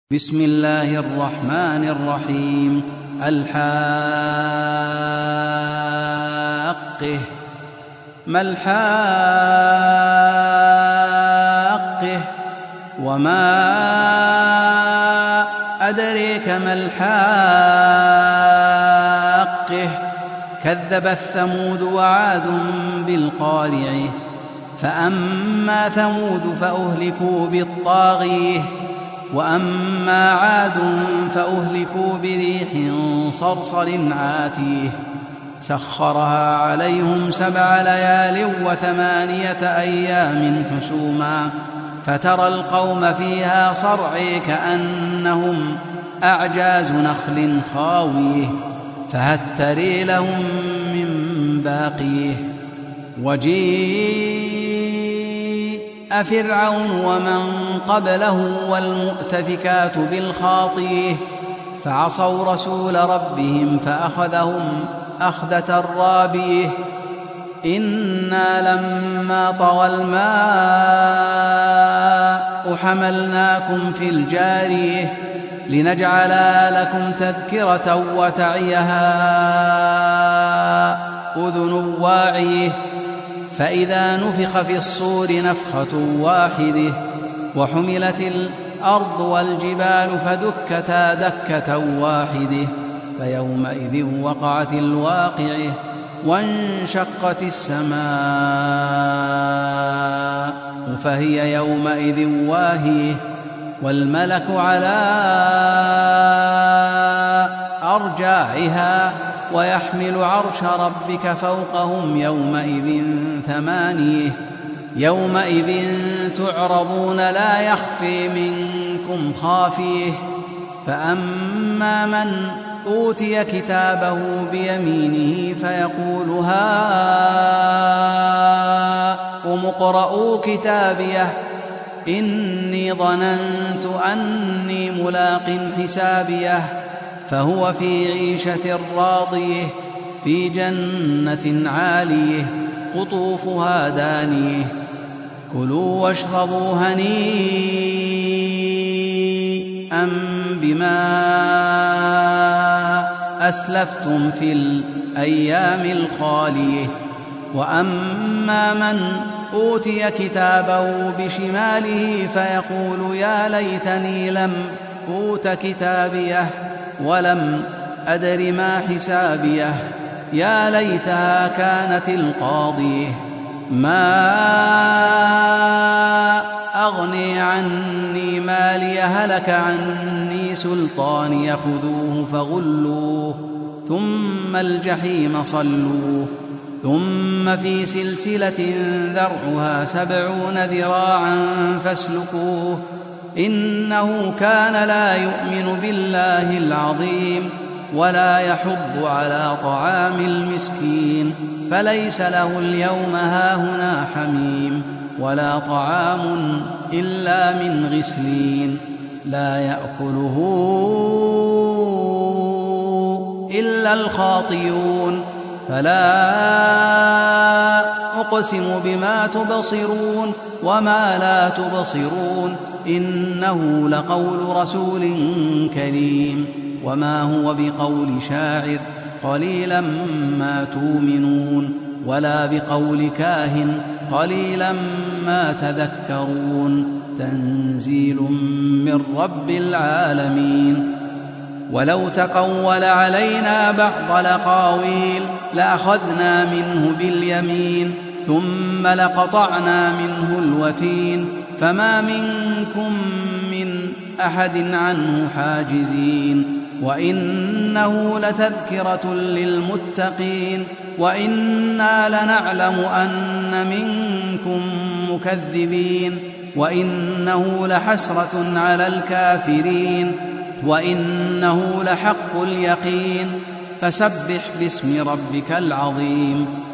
بسم الله الرحمن الرحيم. الحاقة. ما الحاقة وما أدريك ما الحاقة. كذبت ثمود وعاد بالقارعة. فأما ثمود فأهلكوا بالطاغية وأما عاد فأهلكوا بريح صرصر عاتيه سخرها عليهم 7 ليال و8 أيام حسوما فترى القوم فيها صرعى كأنهم أعجاز نخل خاويه فهل ترى لهم من باقيه. وجيء فرعون ومن قبله والمؤتفكات بالخاطيه فعصوا رسول ربهم فأخذهم أخذة رابيه. إنا لما طغى الماء حملناكم في الجارية لنجعلها لكم تذكرة وتعيها أذن واعية. فإذا نفخ في الصور نفخة واحدة وحملت الأرض والجبال فدكتا دكة واحدة فيومئذ وقعت الواقعة وانشقت السماء فهي يومئذ واهية والملك على أرجائها ويحمل عرش ربك فوقهم يومئذ 8. يومئذ تعرضون لا يخفي منكم خافيه. فأما من أوتي كتابه بيمينه فيقول هاؤم اقرءوا كتابيه إني ظننت أني ملاق حسابيه فهو في عيشة راضية في جنة عالية قطوفها دانية. كلوا واشربوا هنيئا بما أسلفتم في الأيام الخالية. وأما من أوتي كتابه بشماله فيقول يا ليتني لم أوت كتابيه ولم أدر ما حسابيه يا ليتها كانت القاضية ما أغني عني مالي هلك عني سلطاني خذوه فغلوه ثم الجحيم صلوه ثم في سلسلة ذرعها 70 ذراعا فاسلكوه إنه كان لا يؤمن بالله العظيم ولا يحض على طعام المسكين فليس له اليوم هاهنا حميم ولا طعام إلا من غسلين لا يأكله إلا الخاطئون. فلا أقسم بما تبصرون وما لا تبصرون إنه لقول رسول كريم وما هو بقول شاعر قليلا ما تؤمنون ولا بقول كاهن قليلا ما تذكرون. تنزيل من رب العالمين. ولو تقول علينا بعض الأقاويل لأخذنا منه باليمين ثم لقطعنا منه الوتين فما منكم من أحد عنه حاجزين. وإنه لتذكرة للمتقين وإنا لنعلم أن منكم مكذبين وإنه لحسرة على الكافرين وإنه لحق اليقين. فسبح باسم ربك العظيم.